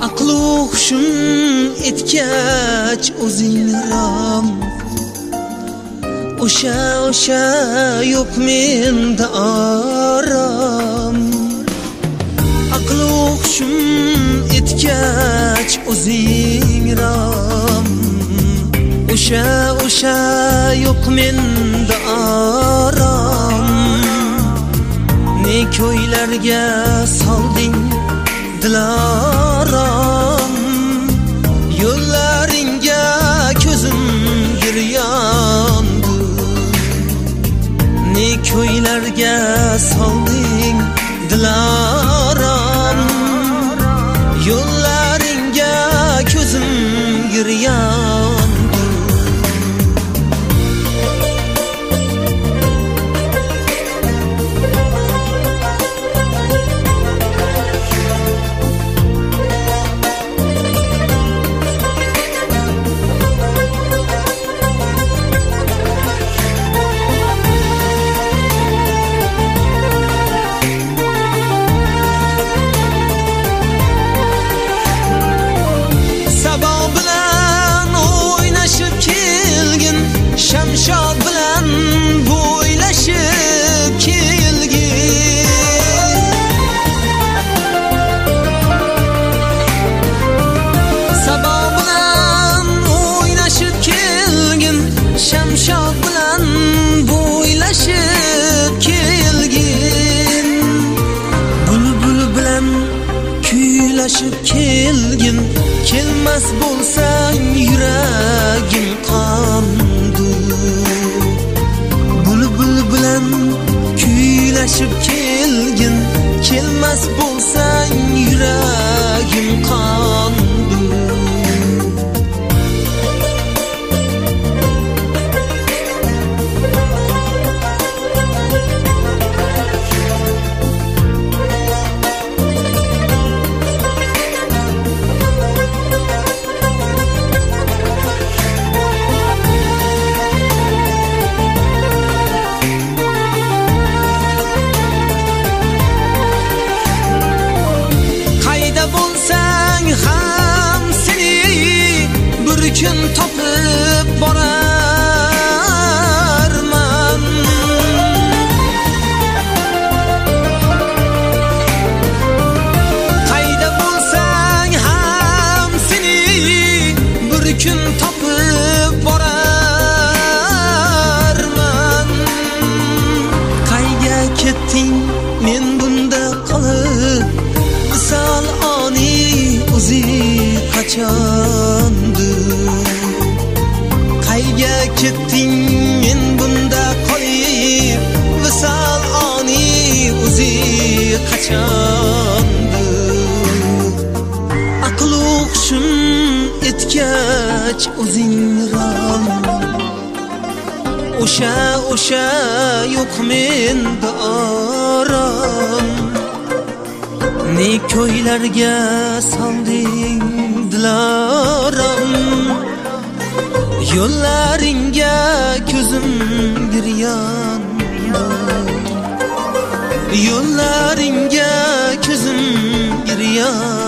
aqlu hushim etgach o'zing ram o'sha yo'q menda aram aqlu hushim etgach o'zing ram o'sha yo'q menda aram ne ko'ylarga solding dilaram yo'llaringga ko'zim giryondu ne ko'ylarga solding dilaram yo'llaringga ko'zim giryondu Shamshod bilan bo'ylashib kelgin Sabo bilan o'ynashib kelgin Shamshod bilan bo'ylashib kelgin Bulbul bilan kuylashib kelgin kelmas bo'lsang yuragim qondu bulbul bilan kuylashib kelgin kelmas bo'lsang yuragim qondu ham seni bir kun topib borarman qayda bo'lsang ham seni bir kun topib borarman qayga ketding men bunda qolib misol o'zi qachondu qayga ketding men bunda qolib visol oni o'zi qachondu aqlu hushim etgach o'zing ram o'sha yo'q menda aram ne ko'ylarga solding dilaram yo'llaringga ko'zim giryon yo'llaringga ko'zim giryon